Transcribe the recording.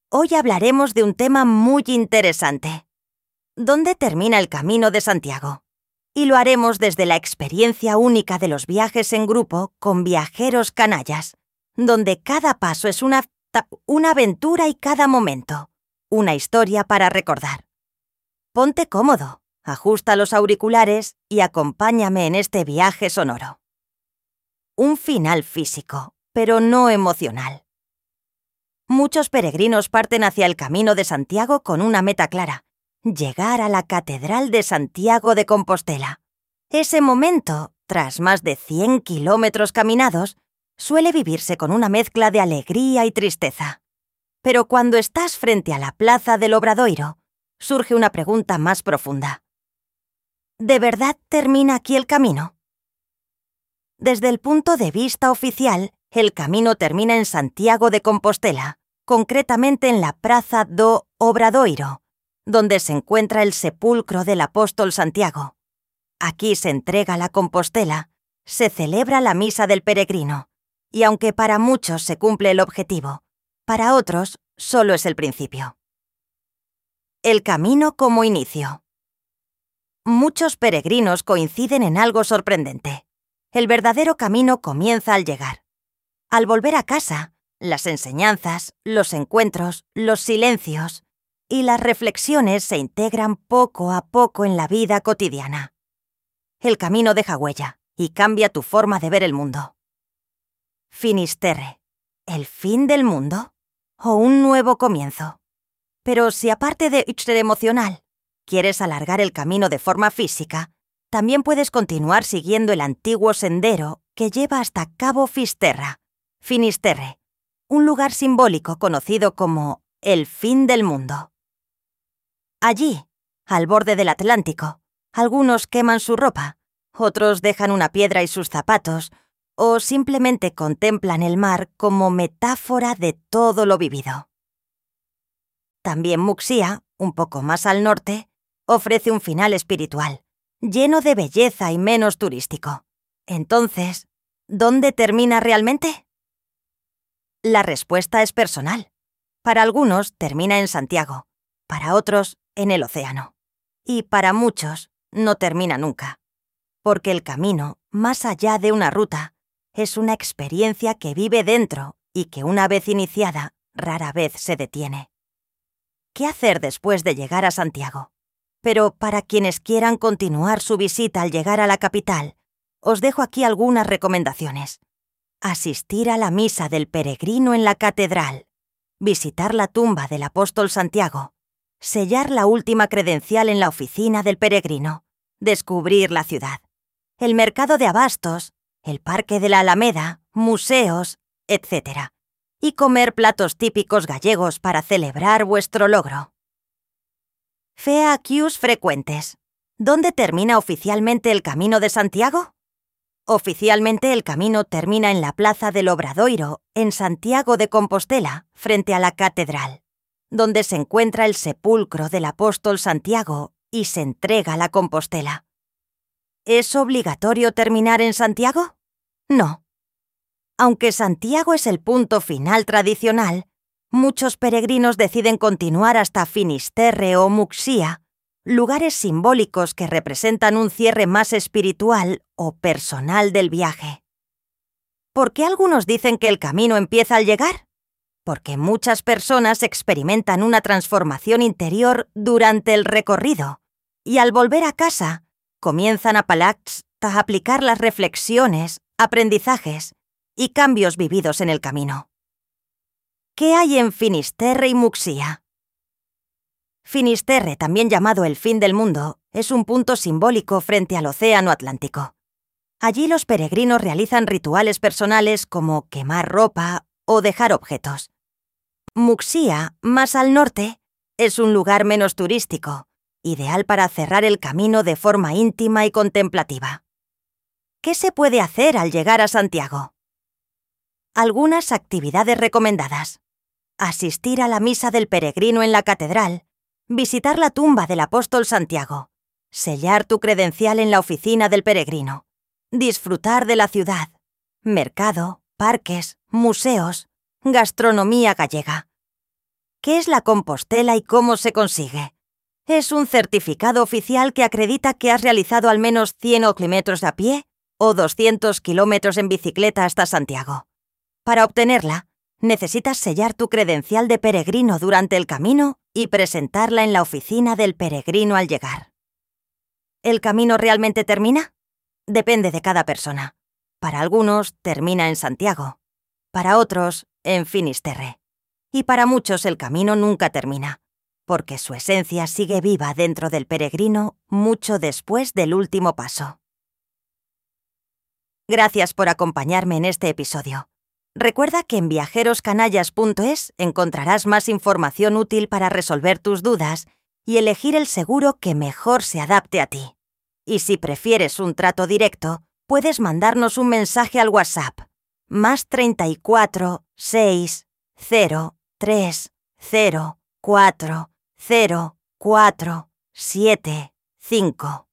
Hoy hablaremos de un tema muy interesante. ¿Dónde termina el Camino de Santiago? Y lo haremos desde la experiencia única de los viajes en grupo con viajeros canallas, donde cada paso es una aventura y cada momento, una historia para recordar. Ponte cómodo, ajusta los auriculares y acompáñame en este viaje sonoro. Un final físico, pero no emocional. Muchos peregrinos parten hacia el Camino de Santiago con una meta clara: llegar a la Catedral de Santiago de Compostela. Ese momento, tras más de 100 kilómetros caminados, suele vivirse con una mezcla de alegría y tristeza. Pero cuando estás frente a la plaza del Obradoiro, surge una pregunta más profunda. ¿De verdad termina aquí el camino? Desde el punto de vista oficial, el camino termina en Santiago de Compostela, concretamente en la Praza do Obradoiro, donde se encuentra el sepulcro del apóstol Santiago. Aquí se entrega la Compostela, se celebra la misa del peregrino, y aunque para muchos se cumple el objetivo, para otros solo es el principio. El camino como inicio. Muchos peregrinos coinciden en algo sorprendente. El verdadero camino comienza al llegar. Al volver a casa, las enseñanzas, los encuentros, los silencios y las reflexiones se integran poco a poco en la vida cotidiana. El camino deja huella y cambia tu forma de ver el mundo. Finisterre, ¿el fin del mundo o un nuevo comienzo? Pero si aparte de ser emocional, quieres alargar el camino de forma física, también puedes continuar siguiendo el antiguo sendero que lleva hasta Cabo Fisterra, Finisterre, un lugar simbólico conocido como el fin del mundo. Allí, al borde del Atlántico, algunos queman su ropa, otros dejan una piedra y sus zapatos, o simplemente contemplan el mar como metáfora de todo lo vivido. También Muxía, un poco más al norte, ofrece un final espiritual, lleno de belleza y menos turístico. Entonces, ¿dónde termina realmente? La respuesta es personal. Para algunos termina en Santiago, para otros en el océano. Y para muchos no termina nunca. Porque el camino, más allá de una ruta, es una experiencia que vive dentro y que una vez iniciada, rara vez se detiene. ¿Qué hacer después de llegar a Santiago? Pero para quienes quieran continuar su visita al llegar a la capital, os dejo aquí algunas recomendaciones. Asistir a la misa del peregrino en la catedral, visitar la tumba del apóstol Santiago, sellar la última credencial en la oficina del peregrino, descubrir la ciudad, el mercado de abastos, el parque de la Alameda, museos, etc. Y comer platos típicos gallegos para celebrar vuestro logro. FAQs frecuentes. ¿Dónde termina oficialmente el Camino de Santiago? Oficialmente el camino termina en la Plaza del Obradoiro, en Santiago de Compostela, frente a la catedral, donde se encuentra el sepulcro del apóstol Santiago y se entrega la Compostela. ¿Es obligatorio terminar en Santiago? No. Aunque Santiago es el punto final tradicional, muchos peregrinos deciden continuar hasta Finisterre o Muxía, lugares simbólicos que representan un cierre más espiritual o personal del viaje. ¿Por qué algunos dicen que el camino empieza al llegar? Porque muchas personas experimentan una transformación interior durante el recorrido y al volver a casa comienzan a aplicar las reflexiones, aprendizajes y cambios vividos en el camino. ¿Qué hay en Finisterre y Muxía? Finisterre, también llamado el fin del mundo, es un punto simbólico frente al océano Atlántico. Allí los peregrinos realizan rituales personales como quemar ropa o dejar objetos. Muxía, más al norte, es un lugar menos turístico, ideal para cerrar el camino de forma íntima y contemplativa. ¿Qué se puede hacer al llegar a Santiago? Algunas actividades recomendadas. Asistir a la misa del peregrino en la catedral, visitar la tumba del apóstol Santiago, sellar tu credencial en la oficina del peregrino, disfrutar de la ciudad, mercado, parques, museos, gastronomía gallega. ¿Qué es la Compostela y cómo se consigue? Es un certificado oficial que acredita que has realizado al menos 100 kilómetros a pie o 200 kilómetros en bicicleta hasta Santiago. Para obtenerla, necesitas sellar tu credencial de peregrino durante el camino y presentarla en la oficina del peregrino al llegar. ¿El camino realmente termina? Depende de cada persona. Para algunos termina en Santiago, para otros en Finisterre. Y para muchos el camino nunca termina, porque su esencia sigue viva dentro del peregrino mucho después del último paso. Gracias por acompañarme en este episodio. Recuerda que en viajeroscanallas.es encontrarás más información útil para resolver tus dudas y elegir el seguro que mejor se adapte a ti. Y si prefieres un trato directo, puedes mandarnos un mensaje al WhatsApp +34 6 0 3 0 4 0 4 7 5.